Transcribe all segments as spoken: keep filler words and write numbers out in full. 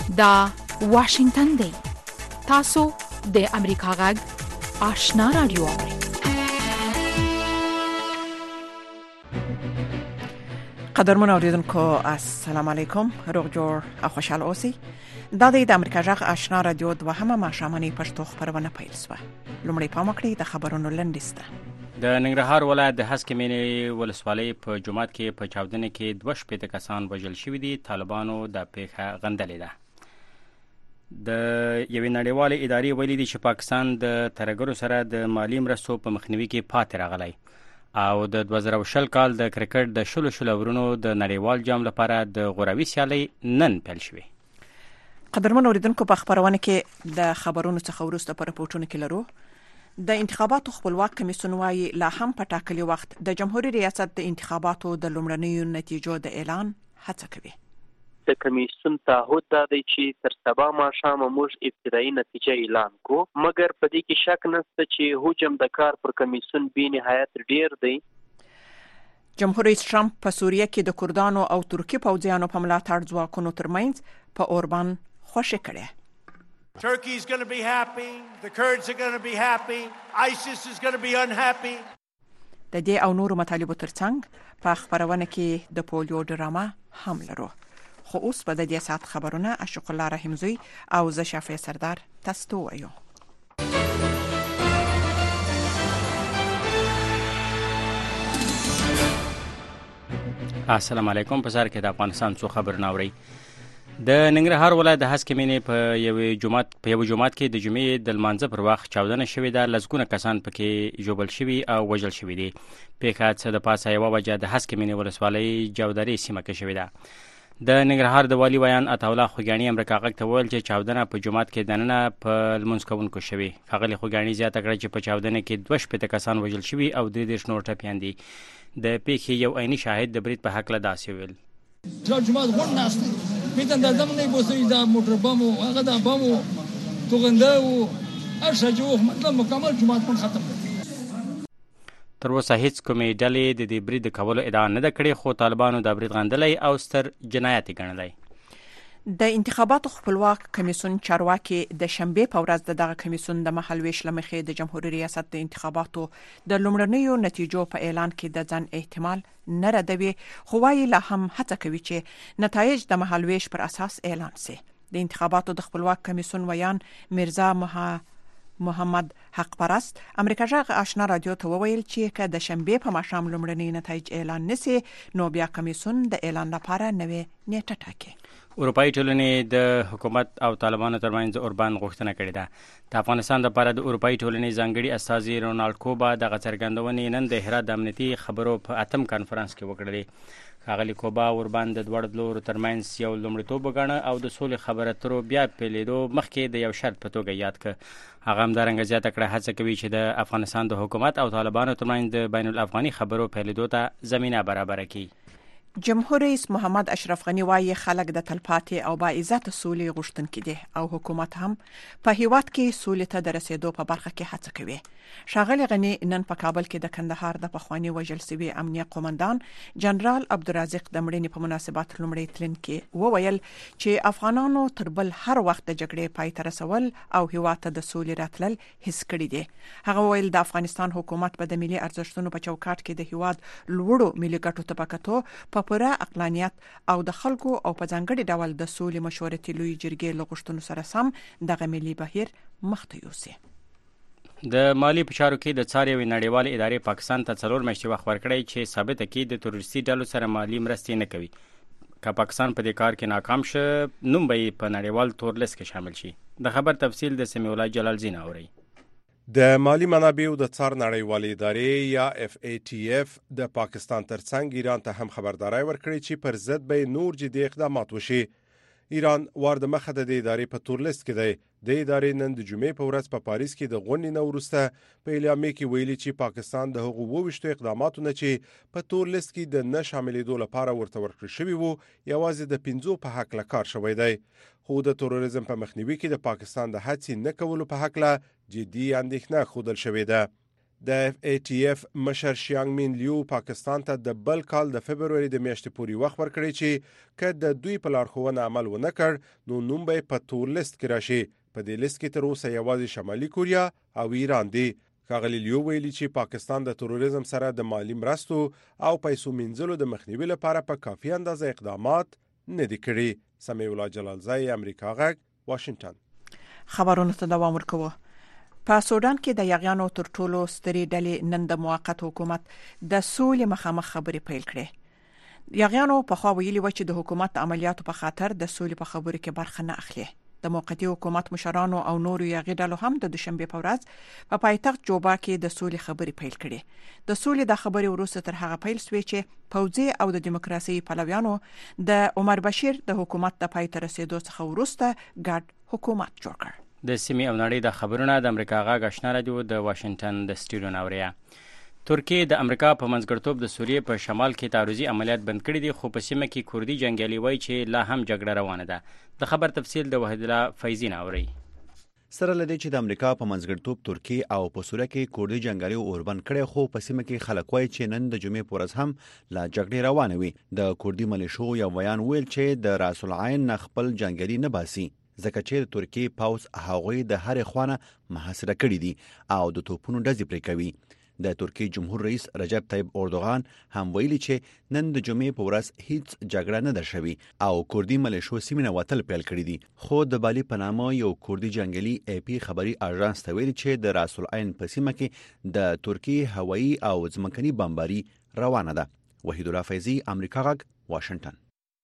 دا واشنگتن دی. تاسو د امریکا غږ آشنا رادیو اورئ. قدرمن اوریدونکو السلام علیکم، روغ جوړ او خوشاله اوسئ. دا د امریکا غږ آشنا رادیو دوهمه ماښامنۍ پښتو خبرونه پیل شوه. لومړی پام وکړئ د خبرونو لنډیسته. د ننګرهار ولایت د هسکمینې ولسوالۍ په جومات کې په چاودنه کې دوه شپېته کسان وژل شوي دي. طالبانو د پیښه غندلې ده. د یوې نړیوالې ادارې ویلي دي چې پاکستان د ترهګرو سره د مالی مرستو په مخنیوي کې پاتې راغلی او د دوه زره شل کال د کرکټ د شلو شلو ورونو د نړیوال جام لپاره د غوراوي سیالۍ نن پیل شوې. قدرمن اوریدونکو په خبرونه کې د خبرونو څخه وروسته په رپورټونو کې لرو. د انتخاباتو خپلواک کمیسیون وايي لا هم په ټاکلي وخت د جمهوریت ریاست د انتخاباتو د لومړنیو نتیجو د اعلان هڅه کوي. د کمیسیون تعهد دا دی چې تر سبا ماښام موږ ابتدایي نتیجه اعلان کو، مګر په دې کې شک نشته چې حجم د کار پر کمیسیون به نهایت ډیر دی. جمهور رئیس ټرمپ په سوریه کې د کردانو او ترکی پوځیانو په ملاتړ ځواکونو ترمنځ په اوربان خوشی کړي. Turkey is going to be happy, the Kurds are going to be happy, ISIS is going to be unhappy. د دې او نورو مطالبو ترڅنګ په خبرونه کې د پولیو ډرامه هم لرو. خو اوس په دې ساعت خبرونه اشق الله رحمزوی او ز شافعي سردار تاسو وایو. السلام علیکم. په سر کې د افغانستان څو خبر ناوړي. د ننګرهار ولایت د هسکمینې په یوې جومات په یوه جومات کې د جمعې د لمانځه پر وخت چاودنه شوې ده. لسګونه کسان پکې ژوبل شوي او وژل شوي دي. پیښه څه د پاسه یوه وجه د هسکمینې ولسوالۍ جودرې سیمه کې شوې ده. د ننګرهار د والي ویان عطاالله خوږیاڼي امریکا غږ ته وویل چې چاودنه په جومات کې دننه په لمونځ کوونکو شوې. ښاغلي خوږیاڼي زیاته کړه چې په چاودنه کې دوه شپېته کسان وژل شوي او درې دېرش نور ټپیان دي. د پیښې یو عیني شاهد د برید په هکله داسې ویل. جومات غون ناشته میتن د دم نه بوسي د موټر بمو هغه د بمو توغنده او ارشجوه مطلب مکمل جومات په ختم. تر اوسه هیڅ کومې ډلې د دې برید کولو ادعا نه ده کړې، خو طالبانو د برید غندلی او ستر جنایت ګڼلی. د انتخاباتو خپلواک کمیسیون چارواکي د شنبې په ورځ دغه کمیسیون د مهالویش لمخې د جمهوریت ریاست د انتخاباتو د لومړنیو نتیجو په اعلان کې د ځان احتمال نه ردوي، خو وايي لا هم هڅه کوي چې نتایج د مهالویش پر اساس اعلان شي. د انتخاباتو د خپلواک کمیسیون ویان میرزا مها محمد حق پرست امریکا غږ آشنا رادیو ته وویل چې که د شنبې په ماښام لومړني نتایج اعلان نشي نو بیا کمیسیون د اعلان لپاره نوې نیټه ټاکي. اروپایي ټولنې د حکومت او طالبانو ترمنځ د اوربان غوښتنه کړې ده. د افغانستان لپاره د اروپایي ټولنې ځانګړي استازي رونالډ کوبا دغه څرګندونې نن د هرات د امنیتي خبرو په اتم کانفرنس کې وکړلې. ښاغلي کوبا اوربان د دواړو لورو ترمنځ یو لومړیتوب وګاڼه او د سولې خبرو اترو بیا پیلېدو مخکې د یو شرط په توګه یاد کړ. هغه همدارنګه زیاته کړه هڅه کوي چې د افغانستان د حکومت او طالبانو ترمنځ د بین الافغاني خبرو پیلېدو ته زمینه برابره کړي. جمهور رئیس محمد اشرف غنی وايي خلک د تلپاتې او با عزت سولې غوښتونکي دي او حکومت هم په هیواد کې سولې ته د رسیدو په برخه کې هڅه کوي. ښاغلي غنی نن په کابل کې د کندهار د پخوانی وژل شوي امنیه قومندان جنرال عبدالرزاق د مړینې په مناسبت لومړی تلین کې وویل چې افغانانو تر بل هر وخت د جګړې پای ته رسول او هیواد ته د سولې راتلل هیڅ کړي دي. هغه ویل د افغانستان حکومت به د ملي ارزښتونو په چوکاټ کې د هیواد لوړو ملي ګټو ته پکاتو په پوره عقلانیت او د خلکو او په ځانګړي ډول د سولې مشورتي لوی جرګې له غوښتنو سره سم دغه ملي بهیر مخته یوسي. د مالی په چارو کې د څار یوې نړیوالې ادارې پاکستان ته څلور میاشتې وخت ورکړی چې ثابته کړي د تروریستي ډلو سره مالی مرستې نه کوي. که پاکستان په دې کار کې ناکام شه نوم به یې په نړیوال تور لیست کې شامل شي. د خبر تفصیل د سمیع الله جلال زین اوري. د مالی منابعو د څار نړیوالې ادارې یا اف ای ټی اف د پاکستان ترڅنګ ایران ته هم خبرداري ورکړي چې پر ضد به نور جدي اقدامات وشي. ایران وار د مخه د ادارې په تور لیست کې دی. د ادارې نن د جمعې په ورځ په پاریس کې د غونډې نه وروسته په اعلامیه کې ویلي چې پاکستان د هغو اووه اقداماتو نه چې په تور لیست کې د نه شاملېدو لپاره ورته ورکړل شوي وو یوازې د پنځو په هکله کار شوی دی. خو د تروریزم په مخنیوي کې د پاکستان د هڅې نه کولو په هکله جدي اندېښنه ښودل شوې ده. د اف ای ټي اف مشر شیانګ مین لیو پاکستان ته د بل کال د فبرवरी د میاشتې پورې وخت ورکړی چې که د دوی په لارښوونه عمل ونه کړ نو نوم به په تور لیست کې راشي. په دې لیست کې تر اوسه یوازې شمالي کوریا او ایران دي. ښاغلي لیو ویلي چې پاکستان د تروریزم سره د مالی مرستو او پیسو مینځلو د مخنیوي لپاره په کافي اندازه اقدامات نه دي کړي. سمیع الله جلالزی، امریکا غږ، واشنگټن. خبرونه ته دوام ورکوو. په سودان کې د یاغیانو تر ټولو سترې ډلې نن د موقت حکومت د سولې مخامخ خبرې پیل کړې. یاغیانو په خوا ویلي و چې د حکومت عملیاتو په خاطر د سولې په خبرو کې برخه نه اخلي. د موقتی حکومت مشرانو او نورو یاغي ډلو هم د دوشنبه په ورځ په پایتخت جوبا کې د سولې خبرې پیل کړې. د سولې د خبرې وروسته تر هغه پیل شوې چې پوځي او د دیموکراسي پلویانو د عمر بشیر د حکومت د پای ته رسیدو څخه وروسته ګډ حکومت جوړ کړ. د سیمې او نړۍ د خبرونه د امریکا غږ آشنا رادیو د واشنگټن د سټوډیو نوریا. ترکیه د امریکا په منځګړیتوب د سوریې په شمال کې تعرضي عملیات بند کړي دي، خو په سیمه کې کوردي جنگیالي وایي چې لا هم جګړه روانه ده. د خبر تفصیل د وحید الله فیضی نوري. سره لدی چې د امریکا په منځګړیتوب ترکیه او په سوریه کې کوردي جنگیالي اوربند کړي، خو په سیمه کې خلک وایي چې نن د جمعې په ورځ هم لا جګړه روانه وي. د کوردي ملیشو یو بیان ویل چې د راس العین خپل جنگیالي نه باسي ځکه چې د ترکیه پاوس هغوی د هرې خوانه محاصره کړي دي او د توپونو ډزې پرې کوي. د ترکیه جمهور رئیس رجب طیب اردوغان هم ویلي چې نن د جمعې په ورځ هیڅ جګړه نه ده شوې او کوردي ملیشو سیمه وتل پیل کړي دي. خو د بالی په نامه یو کوردي جنگیالي ای پی خبري اژانس ته ویلي چې د راس العین په سیمه کې د ترکیه هوایي او ځمکني بمباري روانه ده. وحید الله فیضی، امریکا غږ، واشنگټن.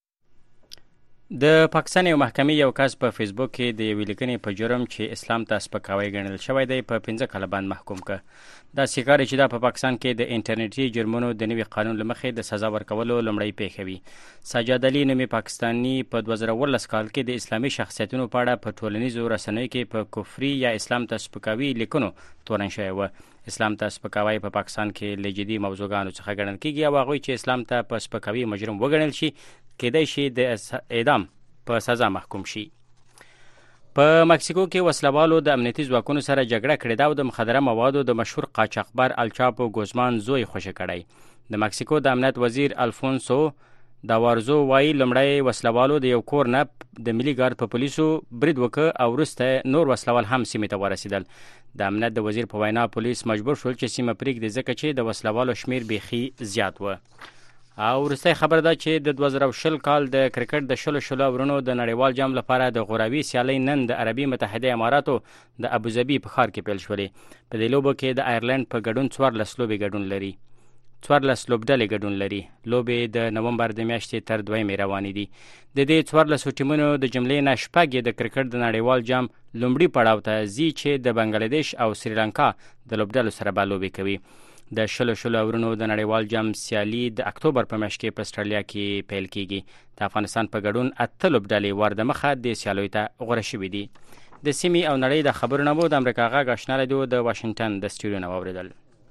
د پاکستان یو محکمې یو کس په فیسبوک کې د یوې لیکنې په جرم چې اسلام ته سپکاوی ګڼل شوی دی په پنځه کاله باندې محکوم کړ. دا ښکاري چې دا په پاکستان کې د انټرنیټي جرمونو د نوي قانون له مخې د سزا ورکولو لومړی پیښه وي. سجاد علي نومي پاکستاني په دوه زره اوولس کال کې د اسلامي شخصیتونو په اړه په ټولنیزو رسنیو کې په کفري یا اسلام ته سپکاوي لیکنو تورن شوی و. اسلام ته سپکاوی په پاکستان کې له جدي موضوعګانو څخه ګڼل کېږي او هغوی چې اسلام ته په سپکاوي مجرم وګڼل شي کېدای شي د اعدام په سزا محکوم شي. په مکسیکو کې وسلوالو د امنیتي ځواکونو سره جګړه کړې ده او د مخدره موادو د مشهور قاچاقبر الچاپو ګوزمان زوی خوشی کړی. د مکسیکو د امنیت وزیر الفونسو داوارزو وایي لومړی وسلوالو د یو کور نه د ملي ګارد په پولیسو برید وکړ او وروسته نور وسلوال هم سیمې ته ورسېدل. د امنیت د وزیر په وینا پولیس مجبور شول چې سیمه پرېږدي ځکه چې د وسلوالو شمیر بیخي زیات و. او وروستی خبر ده چې د دوه زره شل کال د کرکټ د شلو شلو اورونو د نړیوال جام لپاره د غوراوي سیالۍ نن د عربي متحده اماراتو د ابوظبي په ښار کې پیل شولې. په دې لوبو کې د آیرلند په ګډون څوارلس لوبې ګډون لري څوارلس لوبډلې ګډون لري. لوبې د نومبر د میاشتې تر دویمې روانې دي. د دې څوارلسو ټیمونو د جملې نه شپږ د کرکټ د نړیوال جام لومړي پړاو ته ځي چې د بنګلادیش او سریلانکا د لوبډلو سره به لوبې کوي. د شلو شلو اورونو د نړیوال جام سیالي د اکتوبر په میاشت کې په استرالیا کې پیل کیږي. د افغانستان په ګډون اته لوبډلې ور د مخه د سیالیو ته غوره شوي دي. د سیمې او نړۍ د خبرونه مو د امریکا غږ آشنا رادیو د واشنگټن د سټوډیو نه واوریدل.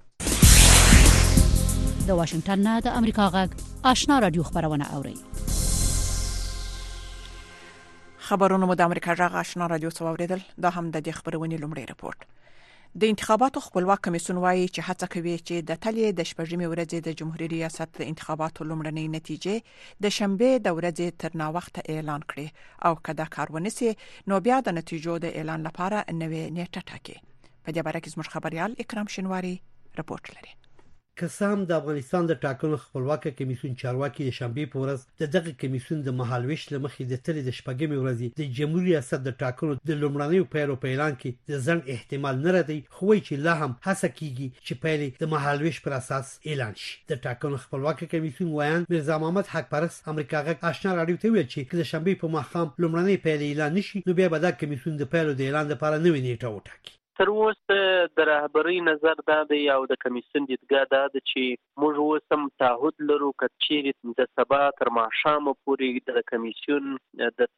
د واشنگټن نه د امریکا غږ آشنا رادیو خبرونه اوري. خبرونه مو د امریکا غږ آشنا رادیو څخه واوریدل. دا هم د دې خبرونې لومړی رپورټ. د انتخاباتو خپلواک کمیسیون وایي چې هڅه کوي چې د تلې د شپږمې ورځې د جمهوریت ریاست د انتخاباتو لومړنۍ نتیجې د شنبه د ورځې تر ناوخته اعلان کړي او کله کار ونیسي نو بیا د نتیجو د اعلان لپاره نوې نیټه ټاکي. په دې باره کې زموږ خبريال اکرام شینواری رپورټ لري. قسم د افغانستان د ټاکنو خپلواک کمیسیون چارواکي د شنبه په ورځ د دغه کمیسیون د مهالويش لمخې د تلې د شپږمې ورځې د جمهوریت ریاست د ټاکنو د لومړنیو پیلو په اعلان کې د ځنډ احتمال نه ردی، خو چې لا هم هڅه کیږي چې پیل د مهالويش پر اساس اعلان شي. د ټاکنو خپلواک کمیسیون وایي مرزا محمد حق پرست امریکا غږ آشنا رادیو ته ویل چې د شنبه په ماښام لومړنی پیل اعلان نشي نو بیا به د کمیسیون د پیلو د اعلان لپاره نوې نیټه وټاکي. تر اوسه د رهبری نظر دا دی او د کمیسیون دیدګاه دا ده چې موږ اوس هم تعهد لرو چې د سبا تر ماښامه پورې د کمیسیون د تصفیې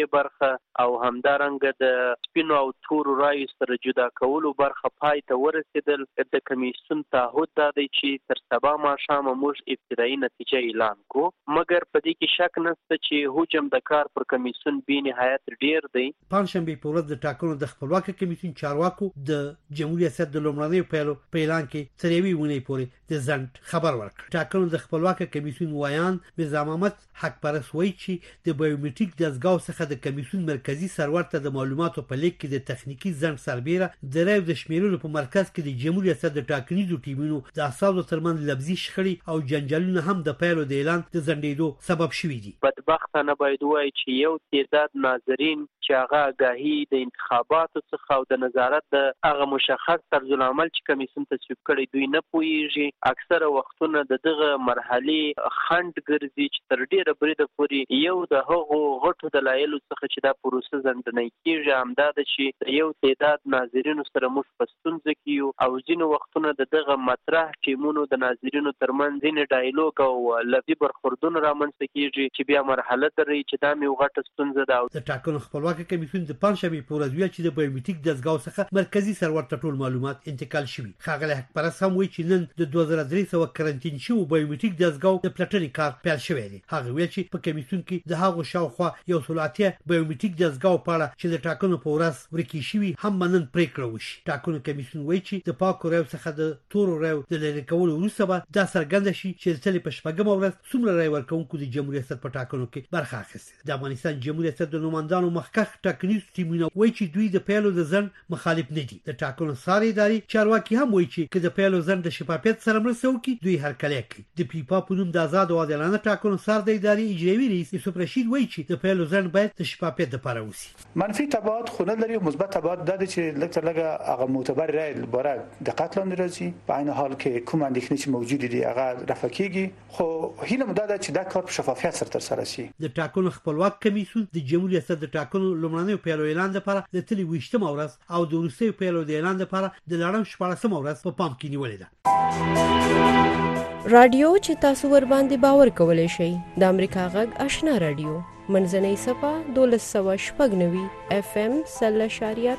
ادارې برخه او همدارنګه د سپینو او تورو رایو سره جدا کولو برخه پای ته ورسېدل. د کمیسیون تعهد دا دی چې تر سبا ماښامه موږ ابتدایي نتیجه اعلان کو، مګر په دې کې شک نشته چې حجم د کار پر کمیسیون بې نهایت ډیر دی. پنځشنبه په ورځ د ټاکنو د خپلواک کمیسیون چارواکو د جمهوریت ریاست د لومړنیو پیلو په اعلان کې تر یوې ونې پورې د ځنډ خبر ورکړ. ټاکنو د خپلواک کمیسیون وایان نظام محمد حق پرس وایي چې د بایومټریک دستګاو څخه د کمیسیون مرکزی سرور ته د معلوماتو په لیک کې د تخنیکی ځنډ سربېره د رایو د شمیرلو په مرکز کې د جمهوریت ریاست د ټاکنیزو ټیمونو د اساسو ترمنځ لفظي شخړې او جنجالونه هم د پیلو د اعلان د ځنډېدو سبب شوي دي. بدبختانه باید وایي چې یو تعداد ناظرین چې هغه آگاهي د انتخاباتو څخه او د نظارت د هغه مشخص طرز العمل چې کمیسیون تصویب کړي دوی نه پوهیږي. اکثره وختونه د دغه مرحلې خند ګرځي چې تر ډیره بریده پورې یو د هغو غټو دلایلو څخه چې دا پروسه ځنډنی کیږي همدا ده چې یو تعداد ناظرینو سره موږ په ستونزه کې یو او ځینې وختونه د دغه مطرح ټیمونو د ناظرینو ترمنځ ځینې ډایلوګ او لفظي برخوردونه رامنځته کیږي چې بیا مرحله درې چې دا مې غټه ستونزه ده. د ټاکنو خپلواک کمیسیون د پنځشنبه په ورځ ویل چې د بایومټریک دستګاو څخه مرکزی سرور ته ټول معلومات انتقال شوي. ښاغلی حق پرست هم وایي چې نن د دوه زره درې سوه کرنټین شوو بایومټریک دستګاو د پلټنې کار پیل شوی دی. هغه ویل چې په کمیسیون کې د هغو شاوخوا یو سل اتیا بایومټریک دستګاو په اړه چې د ټاکنو په ورځ ورکې شوي هم نن پریکړه وشي. ټاکنو کمیسیون وایي چې د پاکو رایو څخه د تورو رایو د لرې کولو وروسته به دا څرګنده شي چې د تلې په شپږمه ورځ څومره رای ورکوونکو د جمهوریت ریاست په ټاکنو کې برخه اخیستې. د افغانستان جمهوریت ریاست د نوماندانو مخکښ ټاکنیز ټیمونه وایي چې دوی د پیلو د ځنډ مخالف نه دي. د ټاکنو څاري ادارې چارواکي هم وایي چې که د پیلو ځنډ د شفافیت سره مرسته وکړي دوی هرکلی کوي. د پیپا په نوم د آزاد او عادلانه ټاکنو څار د ادارې اجرایي رئیس یوسف رشید وایي چې د پیلو ځنډ باید د شفافیت لپاره وشي. منفي تبعات خو نه لري، مثبت تبعات دا دي چې لږ تر لږه هغه معتبر رای لپاره دقت لاندې راځي. په عین حال کې کوم اندېښنې چې موجود دي هغه رفع کیږي، خو هیله مو دا ده چې دا کار په شفافیت سره ترسره شي. د ټاکنو خپلواک کمیسیون د جمهوریت ریاست د ټاکنو لومړنیو پیلو اعلان لپاره د تلې ویشتمه ورځ او د وروستیو پیلو د اعلان لپاره د لړم شپاړسمه ورځ په پام کې نیولې ده. رادیو چې تاسو ور باندې باور کولای شئ د امریکا غږ آشنا رادیو منځنۍ صفه دولس سوه شپږ نوي اف ام سل اشاریه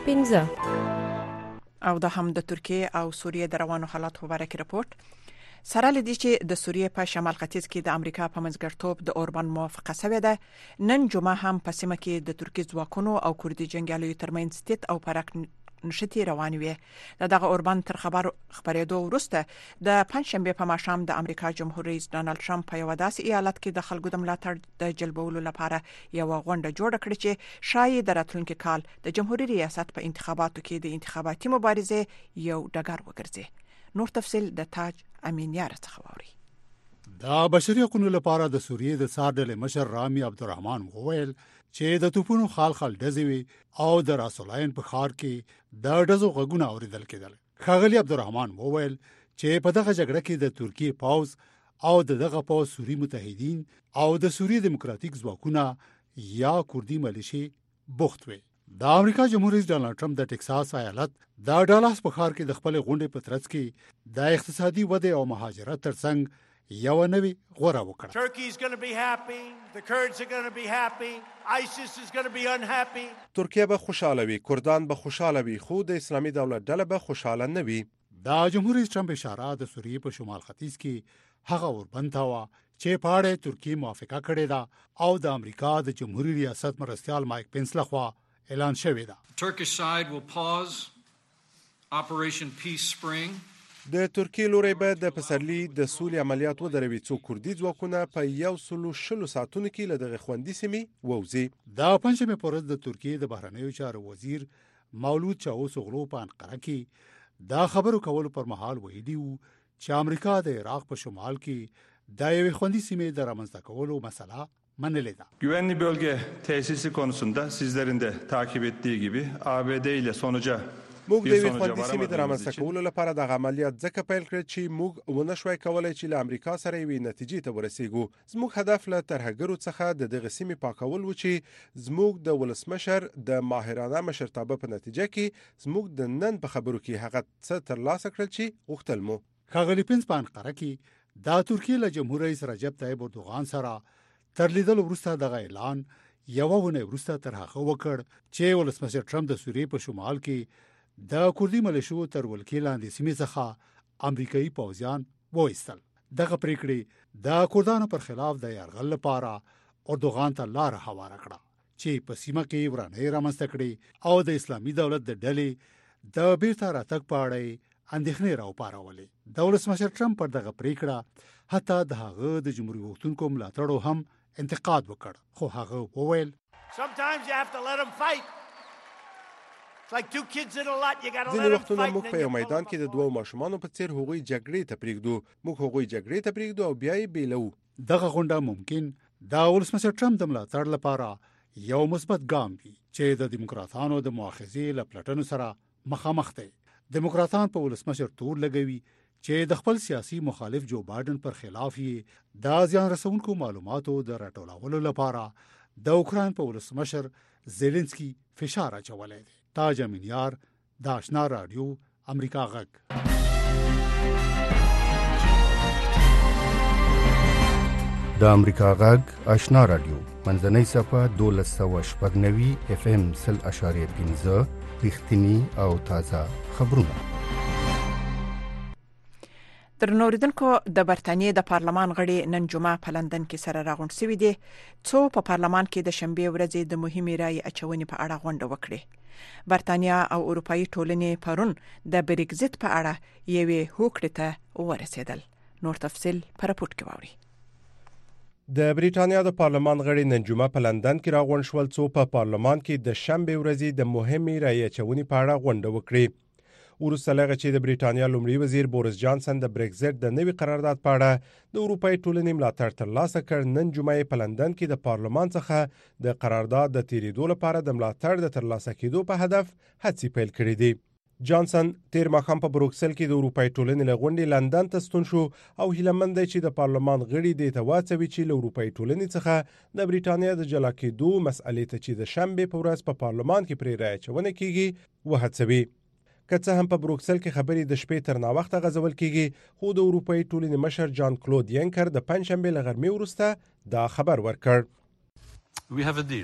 پنځه. او د هم د ترکیه او سوریه د روانو حالات په اړه راپورټ سره لدی چې د سوریه په شمال ختیځ کې د امریکا په منځګړیتوب د اوربان موافقه شوې ده. نن جمعه هم په سیمه کې د ترکیه ځواکونو او کوردي جنګیالیو ترمنځ ستیت او پرک نشتی روان وي. دغه اوربان تر خبر خبرېدو وروسته د پنځشنبه په ماښام د امریکا جمهور رئیس ډانلډ ټرمپ په یو داسې ایالت کې د خلکو د ملاتړ د جلبولو لپاره یو غونډه جوړه کړې چې شاید د راتلونکي کال د جمهوریت ریاست په انتخاباتو کې د انتخاباتي مبارزې یو ډګر وګرځي. نور تفصيل د تاج امینیار څخه ووري. د بشري حقوقو لپاره د سوریې د ساردل مشر رامي عبدالرحمن وویل چې د توپونو خال خال ډزوي او د راسولاین په خار کې د ډزو غږونه اوریدل کېدل. ښاغلي عبدالرحمن وویل چې په دغه جګړه کې د ترکیه پوز او د دغه پوز سوري متحدین او د سوریې دیموکراتیک ځواکونه یا کوردي ملیشي بوخت وي. د امریکا جمهور رئیس ډانلډ ټرمپ د ټکساس ایالت د ډالاس په ښار کې د خپل غونډې په ترڅ کې د اقتصادي وده او مهاجرت ترڅنګ یو نوی غوړه وکړه. Turkey is going to be happy, the Kurds are going to be happy, ISIS is going to be unhappy. ترکیه به خوشاله وي، کردان به خوشاله وي، خو د اسلامي دولت ډله به خوشاله نه وي. د جمهور رئیس ټرمپ اشاره د سوریې په شمال ختیځ کې هغه اوربند وا چې په اړه ترکیه موافقه کړې ده او د امریکا د جمهوریت ریاست مرستیال مایک پنس لخوا اعلان شوی ده. Turkish side will pause Operation Peace Spring. د ترکیه لوري به د پسرلي د سولې عملیات ودروي څو کوردي ځواکونه په یو سلو شلو ساعتونو کې له دغه خوندي سیمې ووځي. د پنځمې پر ورځ د ترکیه د بهرنیو چارو وزیر مولود چاوسوغلو په انقره کې دا خبرو کولو پر مهال ویلي وو چې امریکا د عراق په شمال کې د یوې خوندي سیمې د رامنځته کولو مسله منلې ده. Güvenli bölge tesisi konusunda sizlerin de takip ettiği gibi A B D ile sonuca موږ د یوې خوندي سیمې د رامنځته کولو لپاره د عملیات ځکه پیل کړ چې موږ ونه شوای کولای چې له امریکا سره یوې نتیجې ته ورسېږو. زموږ هدف له ترهګرو څخه د دغه سیمې پاکول و چې زموږ د ولسمشر د ماهرانه مشرتابه په نتیجه کې زموږ د نن په خبرو کې هغه څه ترلاسه کړل چې غوښتل مو. ښاغلي پنس په انقره کې د ترکیه له جمهور رئیس رجب طیب اردوغان سره تر لیدلو وروسته دغه اعلان یو ونه وروسته تر هغه وکړ چې ولسمشر ټرمپ د سوریې په شمال کې د کوردي ملیشو تر ولکې لاندې سیمې څخه امریکایي پوځیان وایستل. دغه پریکړې د کوردانو پر خلاف د یرغل لپاره اردوغان ته لار هواره کړه چې په سیمه کې ورانه رامنځته کړي او د اسلامي دولت د ډلې د بیرته راتګ په اړه اندېښنې راوپارولې. د ولسمشر ټرمپ پر دغه پریکړه حتی د هغه د جمهوریت غوښتونکو ملاتړو هم انتقاد وکړ، خو هغه وویل Sometimes you have to let them fight. It's like two kids in a lot. You got to let ځینې them وختونه fight. موږ په یو میدان کې د دوو ماشومانو په څیر هغوی جګړې ته پریږدو موږ هغوی جګړې ته پریږدو او بیا یې بیلو. دغه غونډه ممکن د ولسمشر ټرمپ د ملاتړ لپاره یو مثبت ګام وي چې د دیموکراتانو د مؤاخذې له پلټنو سره مخامخ دي. دیموکراتان په ولسمشر تور لګوي چې د خپل سیاسي مخالف جو بایدن پر خلاف یې د ځان رسونکو معلوماتو د راټولولو لپاره د اوکراین په ولسمشر زيلنسکي فشار اچولی دی. تاج امینیار، د آشنا رادیو، امریکا غږ. د امریکا غږ آشنا رادیو منځنۍ صفه دولس سوه شپږ نوي اف ام سل اشاریه پنځه رښتینی او تازه خبرونه. در نوریدونکو د برتانیې د پارلمان غړي نن جمعه په لندن کې سره راغونډ شوي دي څو په پارلمان کې د شنبه ورځې د مهمې رای اچونې په اړه غونډه وکړي. برتانیا او اروپאי ټولنې پرون د بریگزیت په اړه یوې هوکړې ته ورسېدل. نور تفصیل پر راپور کې واوري. د بریټانیا د پارلمان غړي نن جمعه په لندن کې راغونډ شول څو په پارلمان کې د شنبه ورځې د مهمې رای اچونې په اړه غونډه وکړي. وروسته لغه چې د بریټانیا لومړي وزیر بوریس جانسن د بریگزیت د نوي قرارداد په اړه د اروپאי ټولنې ملاتړ ترلاسه کړ. نن جمعه په لندن کې د پارلمان څخه د قرارداد د تیریدو لپاره د ملاتړ د ترلاسه کېدو په هدف هڅې پیل کړې دي. جانسن تیر ماښام په بروکسل کې د اروپאי ټولنې لغونډې لندن ته ستون شو او هیلمند دی چې د پارلمان غړي د تواڅوي چې له اروپאי ټولنې څخه د بریټانیا د جلا کېدو مسئلې ته چې د شنبه په ورځ په پارلمان کې پرې رای اچونه کیږي وهڅوي. که څه هم په بروکسل کې خبرې د شپې تر ناوخته غځول کیږي خو د اروپאי ټولنې مشر جان کلود ینکر د پنځشنبه له غرمې وروسته دا خبر ورکړ. We have a deal.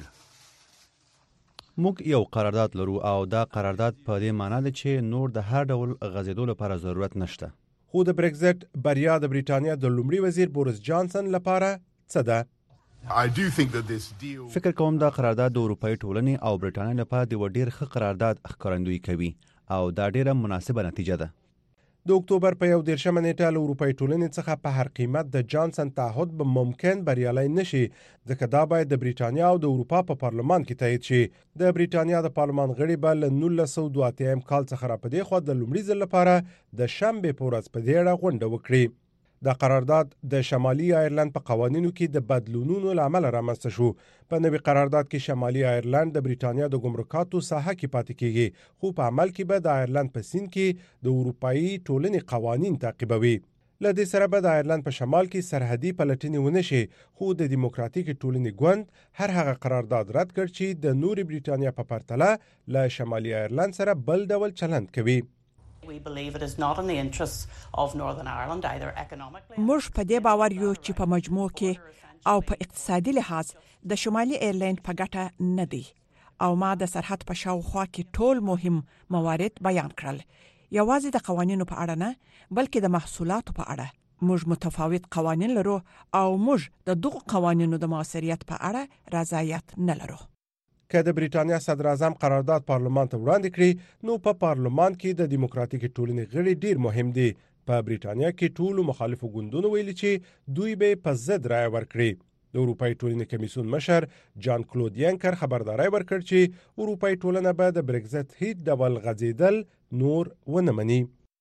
موږ یو قرارداد لرو او دا قرارداد په دې معنی ده چې نور د هر ډول غځېدو لپاره ضرورت نشته. خو د بریگزیت بریا د بریټانیا د لومړي وزیر بوریس جانسن لپاره څه ده؟ I do think that this deal فکر کوم دا قرارداد د اروپאי ټولنې او بریټانیا لپاره د ډیر ښه قرارداد ښکارندویي کوي او دا ډیره مناسبه نتیجه ده. د اکتوبر په یو دیرشمه نیټه له اروپאי ټولنې څخه په هر قیمت د جانسن تعهد به ممکن بریالي نشي ځکه دا باید د بریټانیا او د اروپا په پارلمان کې تایید شي. د بریټانیا د پارلمان غړي به له نولس سوه دوه اتیا کال څخه را پدې خو د لومړي ځل لپاره د شنبه په ورځ په دې اړه غونډه وکړي. د قرارداد د شمالي آیرلند په قوانینو کې د بدلونونو لامل رامنځته شو. په نوي قرارداد کې شمالي آیرلند د بریټانیا د ګمرکاتو ساحه کې پاتې کیږي خو په عمل کې به د آیرلند په سین کې د اروپאי ټولنې قوانین تعقیبوي. له دې سره به د آیرلند په شمال کې سرحدي پلټنې ونه شي خو د دیموکراتیک ټولنې ګوند هر هغه قرارداد رد کړ چې د نوري بریټانیا په پرتله له شمالي آیرلند سره بل ډول چلند کوي. We believe it is not in the interests of Northern Ireland either economically. موږ په دې باور یو چې په مجموع کې او په اقتصادي لحاظ د شمالي ایرلند په ګټه نه دی او ما د سرحد په شاوخوا کې ټول مهم موارد بیان کړل. یوازې د قوانینو په اړه نه بلکې د محصولاتو په اړه موږ متفاوت قوانین لرو او موږ د دغو قوانینو د موثریت په اړه رضایت نه لرو. که د بریټانیا صدر اعظم قرارداد پارلمان ته وړاندې کړي نو په پارلمان کې د دیموکراتیک ټولنې غړي ډیر مهم دي. په بریټانیا کې ټولو مخالفو ګوندونو ویلي چې دوی به په ضد رای ورکړي. د اروپאי ټولنې کمیسیون مشر جان کلود ینکر خبرداري ورکړ چې اروپאי ټولنه به د بریگزیت هیڅ ډول غځېدل نور ونه مني.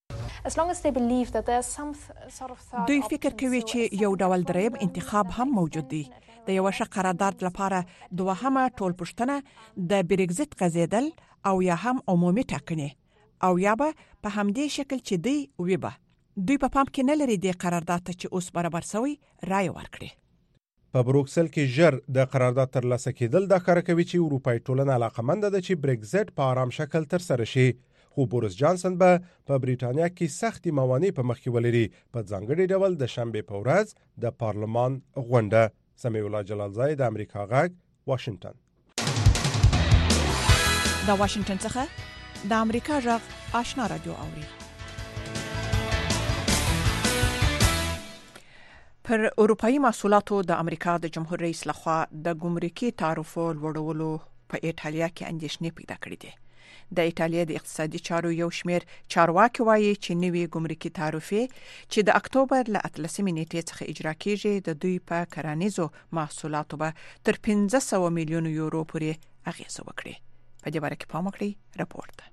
As long as they believe that there's some sort of third دوی فکر کوي چې یو ډول دریم انتخاب هم موجود دی. د یو ښه قرارداد لپاره دوهمه ټولپوښتنه د بریگزیت غځېدل او یا هم عمومي ټاکنې او یا به په همدې شکل چې دی ویبه. دوی په پام کې نه لري د قرارداد ته چې اوس برابر شوی رای ورکړي. په بروکسل کې ژر د قرارداد ترلاسه کېدل د ښکاره کوي چې اروپאי ټولنه علاقمند ده چې بریگزیت په آرام شکل تر سره شي. خو بوریس جانسن به په بریټانیا کې سختي موانع په مخ کې ولري په ځانګړي ډول د شنبه په ورځ د پارلمان غونډه. سمیع الله جلالزای د امریکا غږ واشنگټن. د واشنگټن څخه د امریکا غږ آشنا رادیو اوري. پر اروپאי محصولاتو د امریکا د جمهور رئیس لخوا د ګمرکي تعرفو لوړولو په ایټالیا کې اندېښنې پیدا کړې دي. د ایټالیا د اقتصادي چارو یو شمېر چارواکي وایي چې نوي ګمرکي تعرفې چې د اکتوبر له اتلسمې نیټې څخه اجرا کیږي د دوی په کرنیزو محصولاتو به تر پنځه سوه میلیون یورو پورې اغیزه وکړي. په دې باره کې پام وکړئ. راپورټ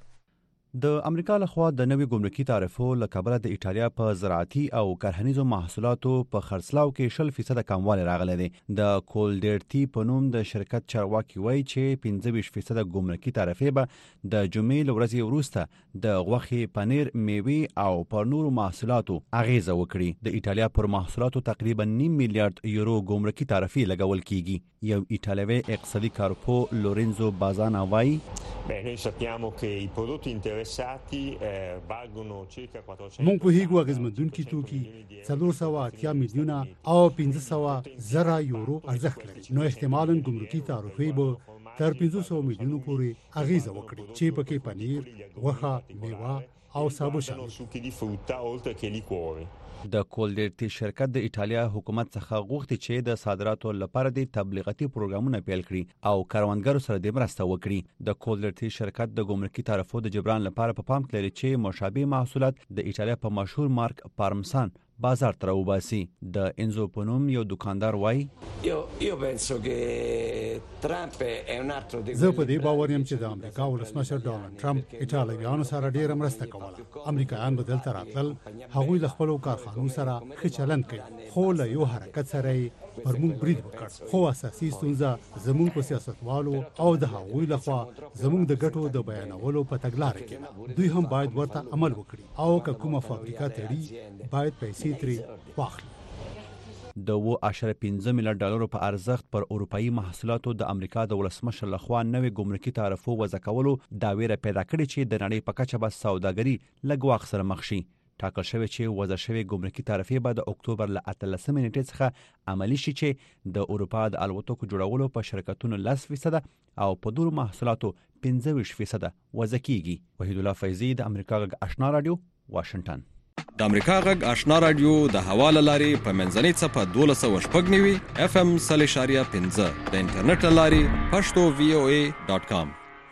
د امریکا لخوا د نوي ګمرکي تعرفو له کبله د ایټالیا په زراعتي او کرهنیزو محصولاتو په خرڅلاو کې شل فیصد کموالی راغلی دی. د کولډرټي په نوم د شرکت چارواکي وایي چې پنځه ویشت فیصد ګمرکي تعرفې به د جمعې له ورځې وروسته د غوښې، پنیر، میوې او پر نورو محصولاتو اغیزه وکړي. د ایټالیا پر محصولاتو تقریبا نیم میلیارډ یورو ګمرکي تعرفې لګول کیږي. یو ایټالوي اقتصادي کارپو لورنزو بازانا وایي Beh, noi sappiamo che i prodotti interessati eh, valgono circa quattrocento. مونږ په هیڅ اغیزمندونکي توکي څلور سوه اتیا میلیونه او پنځه سوه زره یورو ارزښت لري. نو احتمالاً ګمرکي تعرفې به تر پنځه سوه میلیونو پورې اغیزه وکړي چې پکې پنیر، غوښه، میوه او سابه شامل succhi di frutta oltre che liquori. د کولډرټي شرکت د ایټالیا حکومت څخه غوښتي چې د صادراتو لپاره د تبلیغاتي پروګرامونه پیل کړي او کاروانګرو سره د مرسته وکړي. د کولډرټي شرکت د ګمرکي تعرفو د جبران لپاره په پام کې لري چې مشابه محصولات د ایټالیا په مشهور مارک پارمسان بازار ته راوباسي. د انزو پونوم یو دکاندار وایي Io, io penso che Trump è un altro di زه په دې باور یم چې د امریکا ولسمشر ډونالډ ټرمپ ایټالویانو سره ډېره مرسته کوله. امریکایان به دلته راتلل، هغوی له خپلو کارخانو سره ښه چلند کوي، خو له یو حرکت سره یې پر موږ برید وکړ. خو اساسي ستونزه زموږ په سیاستوالو او د هغوی لخوا زموږ د ګټو د بیانولو په تګلاره کې ده. دوی هم باید ورته عمل وکړي او که کومه فابریکه تړي باید پیسې ترې واخلي. د اوه اعشاریه پنځه میلیارډ ډالرو په ارزښت پر اروپאי محصولاتو د امریکا د ولسمشر لخوا نوې ګمرکي تعرفو وضع کولو دا ویره پیدا کړې چې د نړۍ په کچه به سوداګري له ګواښ سره مخ شي. ټاکل شوی چې وضع شوی ګمرکي تعرفې به د اکتوبر له اتلسمې نیټې څخه عملي شي چې د اروپا د الوتکو جوړولو په شرکتونو لس فیصده او په نورو محصولاتو پنځه ویشت فیصده وضع کیږي. وحید الله فیضي د امریکا غږ آشنا رادیو واشنگټن. د امریکا غږ آشنا رادیو د حواله لاري په منځنۍ صفه دولس سوه شپږ نوي اف ام صلی اشاریه پنځه د انټرنیټ لاري پښتو وی او ای ډاٹ کام.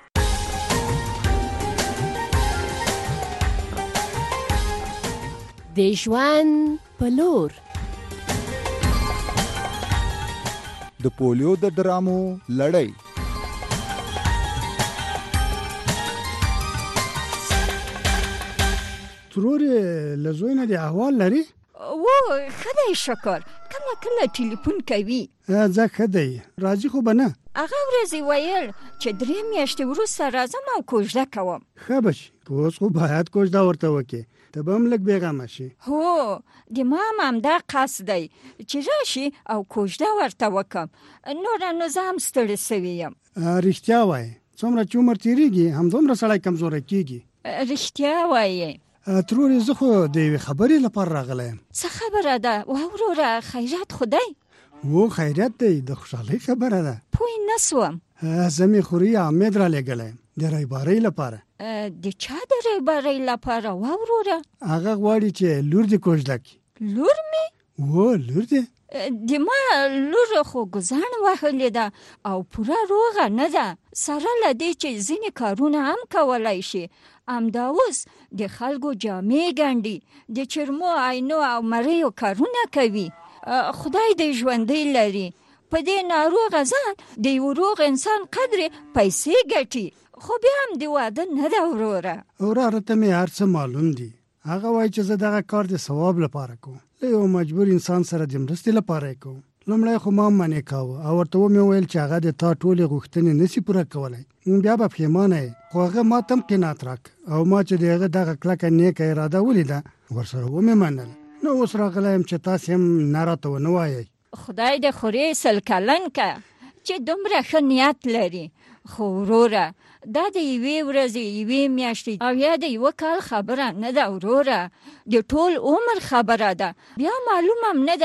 د ژوند په لور د پولیو د ډرامو لړۍ ترور لزوینه دی احوال لري و خدای شکر کله کله ټلیفون کوي ځکه خدای راځي خو بنه هغه ورځ ویل چې درې میاشتې وروسته راځم او کوژده کوم. ښه به شي اوس خو باید کوژده ورته وکړې ته به هم لږ بېغمه شي. هو د ما هم همدا قصد دی چې راشي او کوژده ورته وکړم. نوره نو زه هم ستړې سوې یم. رښتیا وایې څومره چې عمر تېرېږي همدومره سړی کمزوری کېږي. رښتیا وایې ترورې زه خو د یوې خبرې لپاره راغلی یم. څه خبره ده؟ وروره خیرات خو دی؟ و خیرات دی د خوشحالۍ خبره ده. پوه نه سوم. زه مې خوري حامد را لېږلی یم د ریبارۍ لپاره. د چا د ریبارۍ لپاره وروره؟ هغه غواړي چې لور دې کوژده کړي. لور مې؟ و لور دې د ما لور خو ګزان وهلې ده او پوره روغه نه ده، سره له دې چې ځینې کارونه هم کولی شي. همدا اوس د خلکو جامې ګنډي، د چرمو عینو او مریو کارونه کوي. خدای دې ژوندی لري. په دې ناروغه ځان د یو روغ انسان قدرې پیسې ګټي، خو بیا هم د واده نه ده وروره. وروره ته مې هر څه معلوم دي. هغه وایي چې زه دغه کار د ثواب لپاره کوم، له یو مجبور انسان سره د مرستې لپاره یې کوم. لومړی خو ما منې کاوه او ورته ومې ویل چې هغه د تا ټولې غوښتنې نشي پوره کولی. بیا به پښیمانه یې، خو هغه ما ته هم قناعت راک او ما چې د هغه دغه کلکه نیکه اراده ولیده ورسره ومې منله. نو اوس راغلی یم چې تاسې هم نه راته ونه وایئ. خدای دې خورې سل کلن که چې دومره ښه نیت لري. خو وروره دا د یوې ورځې یوې میاشتې او یا د یوه کال خبره نه ده وروره، د ټول عمر خبره ده. بیا معلوم هم نه ده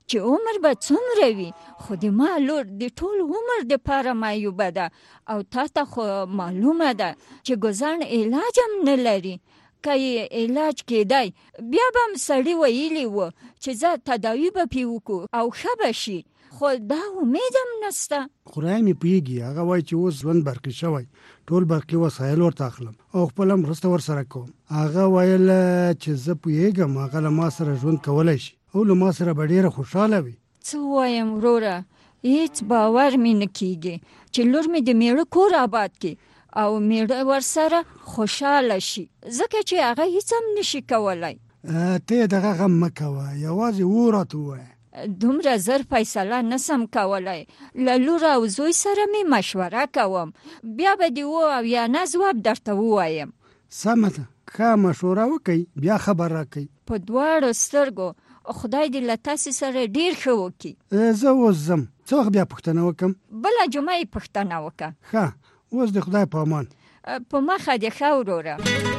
چې عمر به څومره وي، خو د ما لور د ټول عمر دپاره معیوبه ده او تا ته خو معلومه ده چې ګزن علاج هم نه لري. که یې علاج کېدی بیا به هم سړي ویلي و چې زه تداوي به پې وکړو او ښه به شي، خو دا امید هم نسته. خدای مې پوهېږي، هغه وایي چې اوس ژوند برقي شوی، ټول برقي وسایل ورته اخلم او خپله مرسته ورسره کوم. هغه ویل چې زه پوهېږم هغه له ما سره ژوند کولی شي او له ما سره به ډېره خوشحاله وي. څه وایم وروره، هېڅ باور مې نه کېږي چې لور مې د میړه کور آباد کړي او میړه ورسره خوشحاله شي، ځکه چې هغه هېڅ هم نشي کولی. ته یې دغه غم مه کوه، یوازې و راته ووایه. دومره زر فیصله نسم کولی، له لور او زوی سره مې مشوره کوم، بیا به دې و او یا نه ځواب درته ووایم. سمه ده، ښه مشوره وکئ بیا خبر راکئ. په دواړو سترګو خدای دې له تاسې سره ډېر ښه وکړي. زه اوس ځم، څه وخت بیا پوښتنه وکړم؟ بله جمعه یې پوښتنه وکړه. ښه، اوس د خدای په امان. په مخه دې ښه وروره.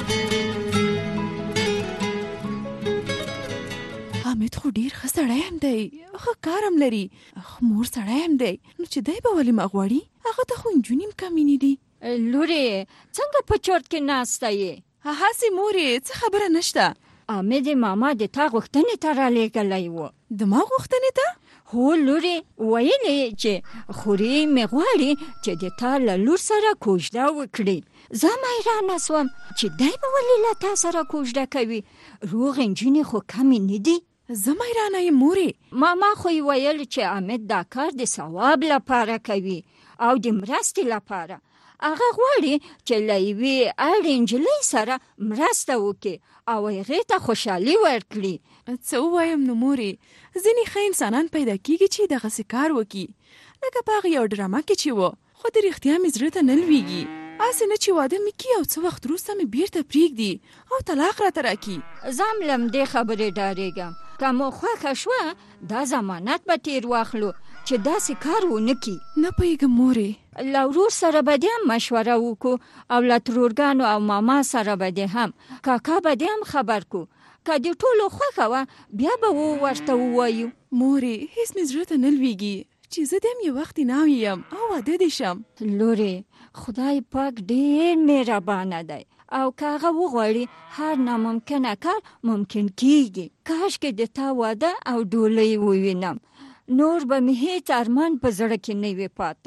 حامد خو ډیر ښه سړی هم دی، ښه کار هم لري، مور سړی هم دی، نو چې دی به ولې ما غواړي؟ هغه ته خو نجونې هم کمینې دي. لورې څنګه په چورت کې ناسته یې؟ هسې مورې څه خبره نشته. حامد ماما د تا غوښتنې ته رالیږلی و. د ما غوښتنې ته؟ هو لورې، ویلې چې خورې مې غواړي چې د تا له لور سره کوژده وکړي. زه هم حیرانه سوم چې دی به ولې له تا سره کوژده کوي، روغ نجونې خو کمې نه دي. زه حیرانه یم مورې. ماما خو یې ویل چې حامد دا کار د ثواب لپاره کوي او د مرستې لپاره. هغه غواړي چې له یوې اړې نجلۍ سره مرسته وکړي او هغې ته خوشحالي ورکړي. څه ووایم نو مورې، ځینې ښه انسانان پیدا کېږي چې دغسې کار وکړي، لکه په هغې یو ډرامه کې چې و، خو د رښتیا مې زړه ته نه لوېږي. هسې نه چې واده مې کړي او څه وخت وروسته مې بېرته پرېږدي او طلاق راته راکړي. زه هم له همدې خبرې ډارېږم. که مو خوښه شوه دا ضمانت به تېر واخلو چې داسې کار ونه کړي. نه پوهېږم مورې. له ورور سره به دې هم مشوره وکړو او له ترورګانو او ماما سره به دې هم، کاکا به دې هم خبر کړو. که د ټولو خوښه وه بیا به و ورته ووایو. مورې هېڅ مې زړه ته نه لوېږي چې زه دې هم یو وخت ناوې یم او واده دې شم. لورې خدای پاک ډېر مهربانه دی او که هغه وغواړي هر ناممکنه کار ممکن کېږي. کاشکې د تا واده او ډولۍ ووینم، نور به مې هېڅ ارمان په زړه کې نه وي پاته.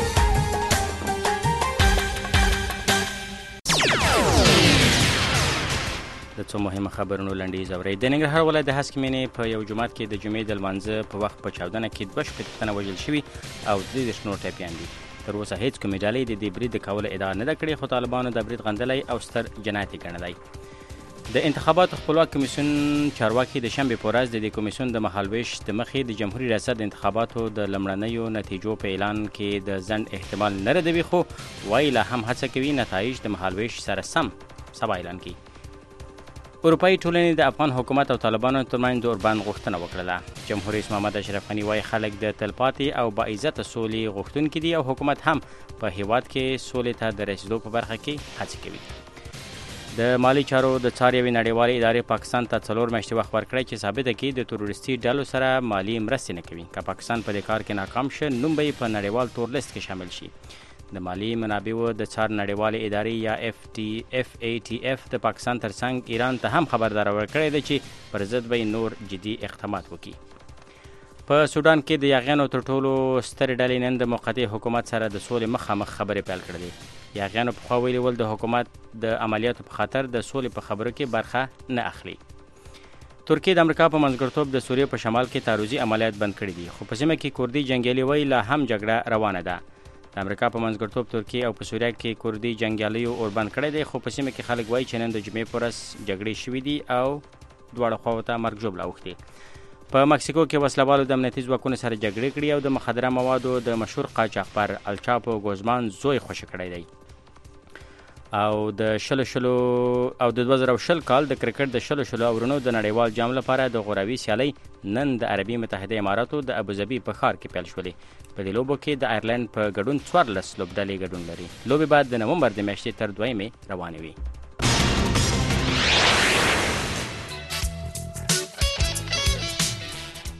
د څو مهمه خبرونو لنډیز اورئ. د ننګرهار ولایت د هسکې مینې په یو جومات کې د جمعې د لمانځه په وخت په چاودنه کې دوه شپېته تنه وژل شوي او درې دېرش نور ټپیان دي. تر اوسه هیڅ کومې ډلې د دې برید د کولو ادعا نه ده کړې، خو طالبانو د برید غندلی او ستر جنایت یې ګڼلی. د انتخاباتو خپلواک کمیسیون چارواکي د شنبې په ورځ د دې کمیسیون د مهالویش د مخې د جمهوري ریاست د انتخاباتو د لومړنیو نتیجو په اعلان کې د ځنډ احتمال نه ردوي، خو وایي لا هم هڅه کوي نتایج د مهالویش سره سم سبا اعلان کړي. اروپایي ټولنې د افغان حکومت او طالبانو ترمنځ د اوربند غوښتنه وکړله. جمهور رئیس محمد اشرف غني وایي خلک د تلپاتې او باعزته سولې غوښتونکي دي او حکومت هم په هیواد کې سولې ته د رسیدو په برخه کې هڅې کوي. د مالی چارو د څار یوې نړیوالې ادارې پاکستان ته څلور میاشتې وخت ورکړی چې ثابته کړي د تروریستي ډلو سره مالي مرستې نه کوي. که پاکستان په دې کار کې ناکام شه نوم به یې په نړیوال تور لیست کې شامل شي. د مالی منابعو د څار نړیوالې ادارې یا اف ټي اف ای ټي اف د پاکستان ترڅنګ ایران ته هم خبرداری ورکړی دی چې پر ضد به نور جدي اقدامات وکړي. په سودان کې د یاغیانو تر ټولو سترې ډلې نن د موقتي حکومت سره د سولې مخامخ خبرې پیل کړې. یاغیانو پخوا ویلي ول د حکومت د عملیاتو په خاطر د سولې په خبرو کې برخه نه اخلي. ترکیه د امریکا په منځګړیتوب د سوریې په شمال کې تعرضي عملیات بند کړي دي، خو په سیمه کې کردي جنګیالي وایي لا هم جګړه روانه ده. د امریکا په منځګړیتوب ترکیه او په سوریه کې کردي جنګیالیو اوربند کړی دی، خو په سیمه کې خلک وایي چې نن د جمعې په ورځ جګړې شوې دي او دواړه خواوو ته مرګ ژوبله اوښتې. په مکسیکو کې وسلوالو د امنیتي ځواکونو سره جګړې کړي او د مخدره موادو د مشهور قاچاقبر الچاپو ګوزمان زوی خوشي کړی دی. او د شلو شلو او د دوه زره شل کال د کرکټ د شلو شلو اورونو د نړیوال جام لپاره د غوراوي سیالۍ نن د عربي متحده اماراتو د ابوظبي په ښار کې پیل شولې. په دې لوبو کې د آیرلند په ګډون څوارلس لوبډلې ګډون لري. لوبې بعد د نومبر د میاشتې تر دویمې روانې وي.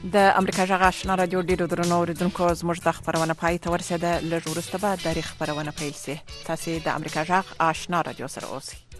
د امریکا جغ آشنا رادیو ډیرو درنو اوریدونکو زموږ د خبرونه پای ته ورسېده. لږ وروسته به د خبرونه پیل شي. تاسو د امریکا جغ آشنا رادیو سره اوسئ.